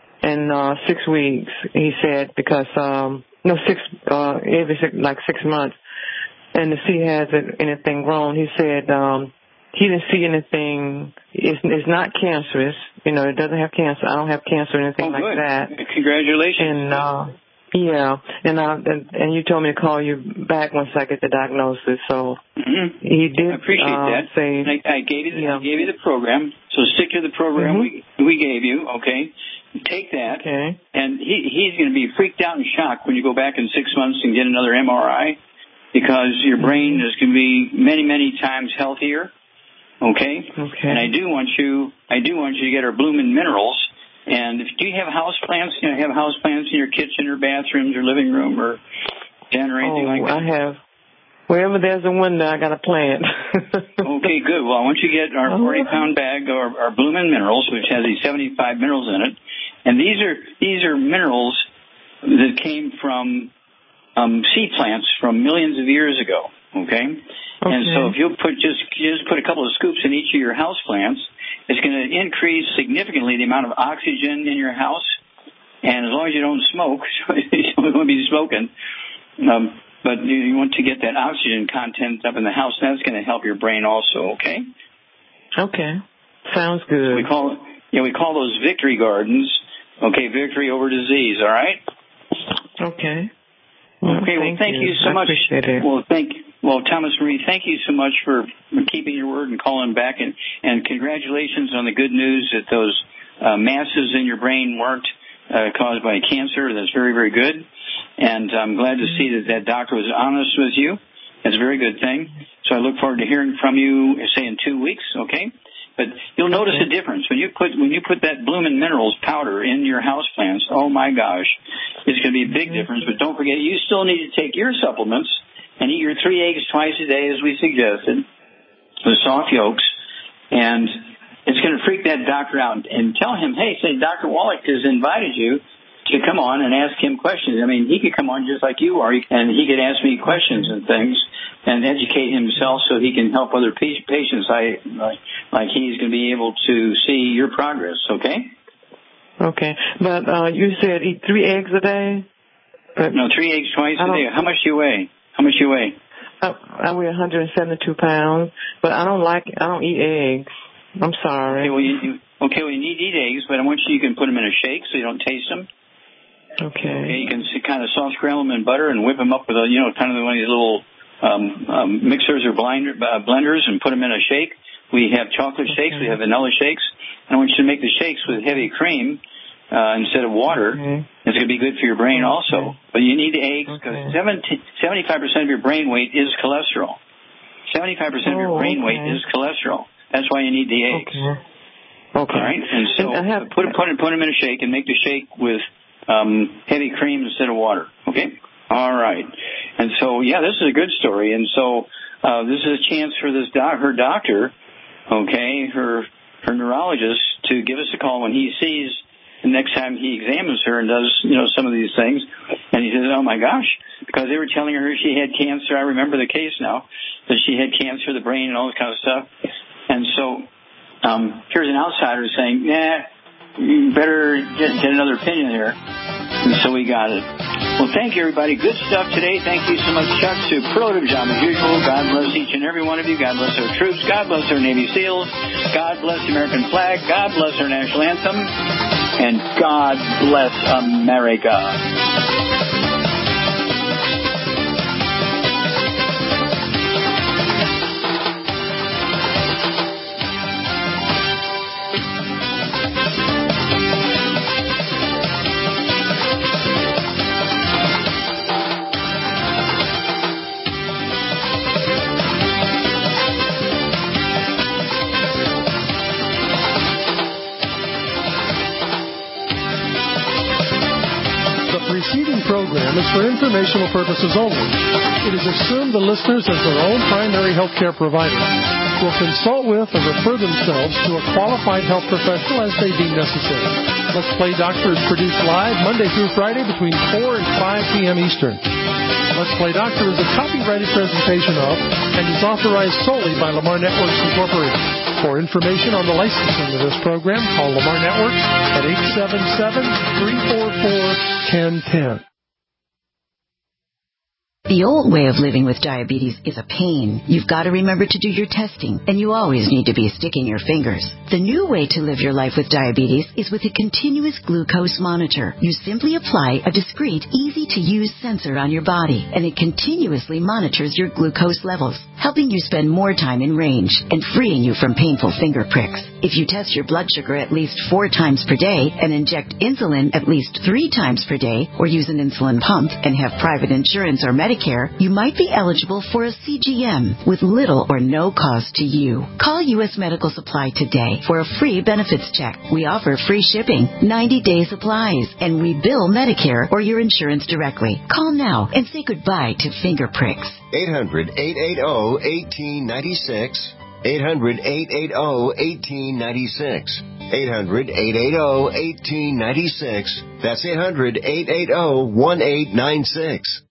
S23: in uh, six weeks. He said because um, no six uh, every six, like six months, and to see has it, anything wrong. He said um, he didn't see anything. It's, it's not cancerous. You know, it doesn't have cancer. I don't have cancer or anything
S3: oh,
S23: like
S3: good.
S23: that.
S3: Congratulations.
S23: And uh, yeah, and, I, and and you told me to call you back once I get the diagnosis. So
S3: mm-hmm.
S23: he did.
S3: I appreciate
S23: uh,
S3: that.
S23: Say,
S3: I, I gave you the,
S23: yeah.
S3: I gave you the program. So stick to the program mm-hmm. we we gave you. Okay, take that.
S23: Okay.
S3: And he he's going to be freaked out and shocked when you go back in six months and get another M R I, because your brain is going to be many many times healthier. Okay.
S23: Okay.
S3: And I do want you I do want you to get our Bloomin' Minerals. And if, do you have house plants? You know, have house plants in your kitchen or bathrooms or living room or den or anything
S23: oh,
S3: like that?
S23: I have. Wherever there's a window, I got a plant.
S3: Okay, good. Well, I want you to get our forty-pound bag, our, our Bloomin' Minerals, which has these seventy-five minerals in it. And these are these are minerals that came from um, seed plants from millions of years ago. Okay.
S23: Okay.
S3: And so if you put just just put a couple of scoops in each of your house plants, it's going to increase significantly the amount of oxygen in your house. And as long as you don't smoke, you don't want to be smoking. Um, but you, you want to get that oxygen content up in the house. That's going to help your brain also. Okay.
S23: Okay. Sounds good.
S3: We call yeah we call those victory gardens. Okay, victory over disease. All right.
S23: Okay.
S3: Well, okay. Well, thank, thank you. you so
S23: I
S3: much.
S23: Appreciate it.
S3: Well, thank Well, Thomas Marie, thank you so much for keeping your word and calling back, and, and congratulations on the good news that those uh, masses in your brain weren't uh, caused by cancer. That's very, very good, and I'm glad to see that that doctor was honest with you. That's a very good thing. So I look forward to hearing from you, say, in two weeks, okay? But you'll notice a difference. When you put when you put that Bloomin' Minerals powder in your houseplants, oh, my gosh, it's going to be a big difference. But don't forget, you still need to take your supplements and eat your three eggs twice a day, as we suggested, with soft yolks, and it's going to freak that doctor out. And tell him, hey, say, Doctor Wallach has invited you to come on and ask him questions. I mean, he could come on just like you are, and he could ask me questions and things and educate himself so he can help other patients I, like, like he's going to be able to see your progress, okay?
S23: Okay. But uh, you said eat three eggs a day? But
S3: no, three eggs twice a day. How much do you weigh? How much do you weigh?
S23: I, I weigh one hundred seventy-two pounds, but I don't like, I don't eat eggs. I'm sorry.
S3: Okay, well, you, you, okay, well, you need to eat eggs, but I want you, you can put them in a shake so you don't taste them.
S23: Okay.
S3: Okay, you can kind of soft scramble them in butter and whip them up with a, you know, kind of one of these little um, um, mixers or blinder, uh, blenders and put them in a shake. We have chocolate shakes, okay. We have vanilla shakes, and I want you to make the shakes with heavy cream uh, instead of water. Okay. It's going to be good for your brain okay. also. But you need the eggs because okay. seventy-five percent of your brain weight is cholesterol. seventy-five percent oh, of your brain okay. weight is cholesterol. That's why you need the eggs.
S23: Okay. Okay.
S3: All right, and so and have, put, put, put them in a shake and make the shake with um, heavy cream instead of water. Okay? All right. And so, yeah, this is a good story. And so uh, this is a chance for this doc, her doctor, okay, her her neurologist, to give us a call when he sees the next time he examines her and does, you know, some of these things. And he says, oh, my gosh, because they were telling her she had cancer. I remember the case now, that she had cancer of the brain and all this kind of stuff. And so um, here's an outsider saying, nah, you better get, get another opinion here. And so we got it. Well, thank you, everybody. Good stuff today. Thank you so much, Chuck. Superlative job as usual. God bless each and every one of you. God bless our troops. God bless our Navy SEALs. God bless the American flag. God bless our national anthem. And God bless America.
S9: Program is for informational purposes only. It is assumed the listeners, as their own primary health care provider, will consult with or refer themselves to a qualified health professional as they deem necessary. Let's Play Doctor is produced live Monday through Friday between four and five p.m. Eastern. Let's Play Doctor is a copyrighted presentation of and is authorized solely by Lamar Networks Incorporated. For information on the licensing of this program, call Lamar Networks at eight seven seven, three four four, one zero one zero.
S2: The old way of living with diabetes is a pain. You've got to remember to do your testing, and you always need to be sticking your fingers. The new way to live your life with diabetes is with a continuous glucose monitor. You simply apply a discreet, easy-to-use sensor on your body, and it continuously monitors your glucose levels, helping you spend more time in range and freeing you from painful finger pricks. If you test your blood sugar at least four times per day and inject insulin at least three times per day, or use an insulin pump and have private insurance or Medicare, you might be eligible for a C G M with little or no cost to you. Call U S Medical Supply today for a free benefits check. We offer free shipping, ninety-day supplies, and we bill Medicare or your insurance directly. Call now and say goodbye to finger pricks.
S17: eight hundred, eight eight zero, one eight nine six. eight hundred, eight eight zero, one eight nine six. eight hundred, eight eight zero, one eight nine six. That's eight hundred, eight eight zero, one eight nine six.